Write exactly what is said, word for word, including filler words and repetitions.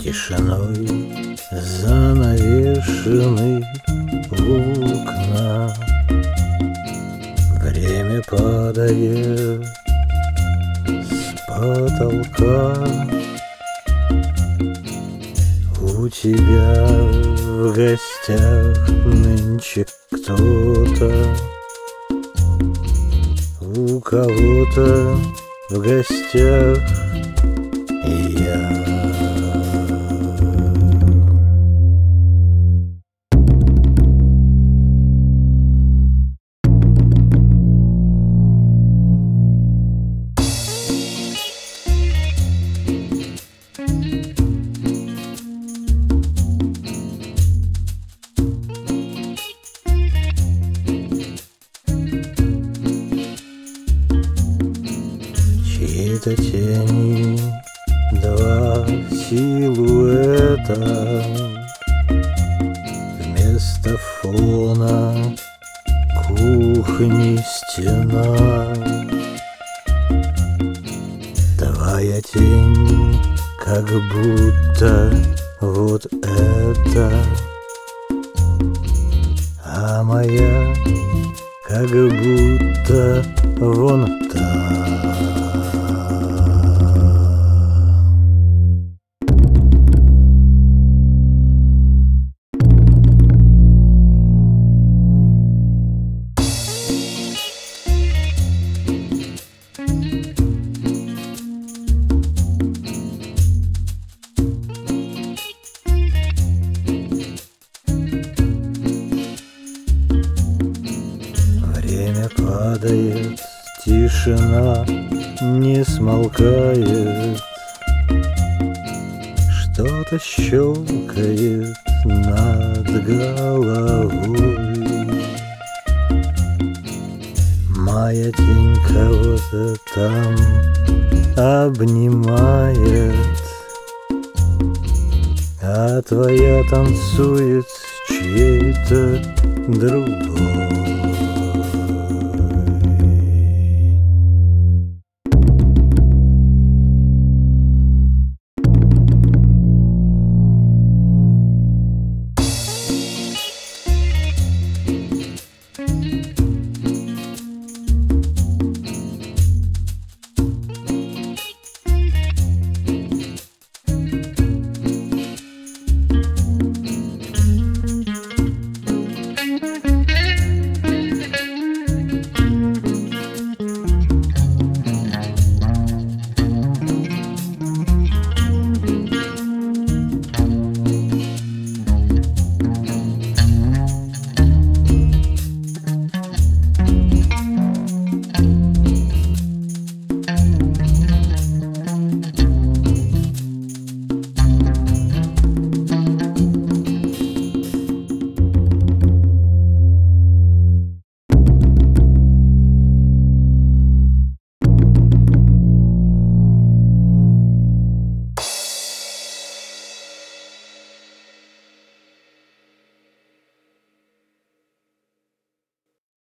Тишиной занавешены окна. Время падает с потолка. У тебя в гостях нынче кто-то, у кого-то в гостях и я. Чьи-то тени, два силуэта, вместо фона кухни стена. Твоя тень, как будто вот это, а моя, как будто вон та. Время падает, тишина не смолкает, что-то щелкает над головой. Моя тень кого-то там обнимает, а твоя танцует с чьей-то другой.